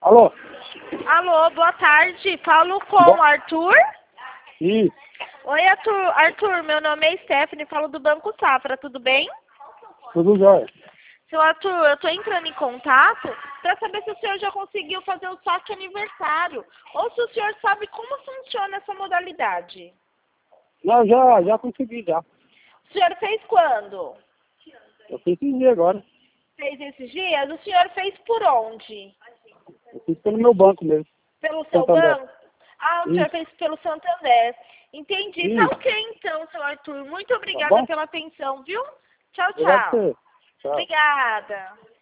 Alô? Alô, boa tarde. Falo com o Arthur? Sim, Oi, Arthur, meu nome é Stephanie, falo do Banco Safra, tudo bem? tudo jóia. Seu Arthur, eu estou entrando em contato para saber se o senhor já conseguiu fazer o saque aniversário ou se o senhor sabe como funciona essa modalidade. Não, já consegui, já. O senhor fez quando? Eu fiz esse dia agora. Fez esses dias? O senhor fez por onde? Eu fiz pelo meu banco mesmo. Pelo seu Santander. banco? Ah, o senhor fez pelo Santander. Entendi. Tá Isso. ok então, seu Arthur. Muito Tá obrigada bom? pela atenção, viu? Tchau, Obrigado a tchau. você. Tchau. Obrigada.